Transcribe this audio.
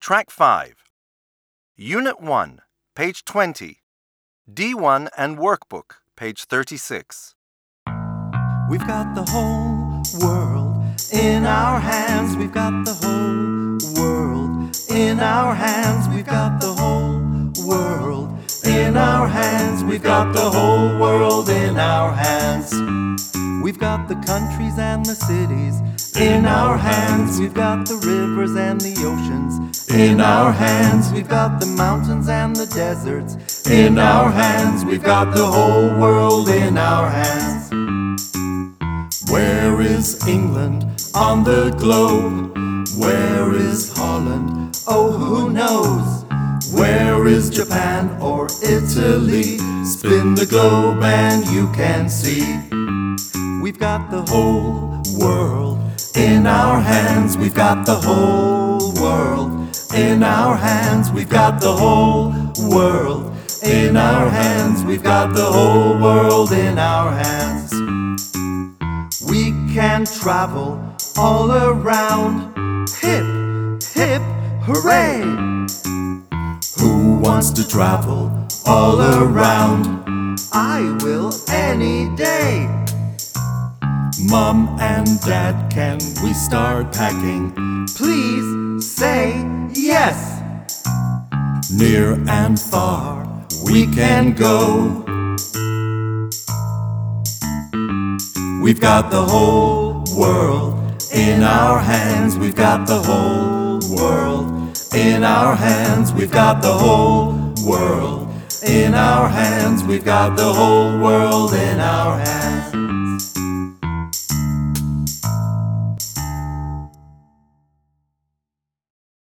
Track 5. Unit 1, page 20. D1 and Workbook, page 36. We've got the whole world in our hands. We've got the whole world in our hands. We've got the whole world in our hands. We've got the whole world in our hands. We've got the countries and the cities in our hands. We've got the rivers and the oceans in our hands. We've got the mountains and the deserts in our hands. We've got the whole world in our hands. Where is England on the globe? Where is Holland? Oh, who knows? Where is Japan or Italy? Spin the globe and you can see. We've got the whole world in our hands. We've got the whole world in our hands. We've got the whole world in our hands. We've got the whole world in our hands. We can travel all around. Hip, hip, hooray! Who wants to travel all around? I will any day. Mom and Dad, can we start packing? Please say yes. Near and far we can go. We've got the whole world in our hands. We've got the whole world in our hands. We've got the whole world in our hands. We've got the whole world in our hands.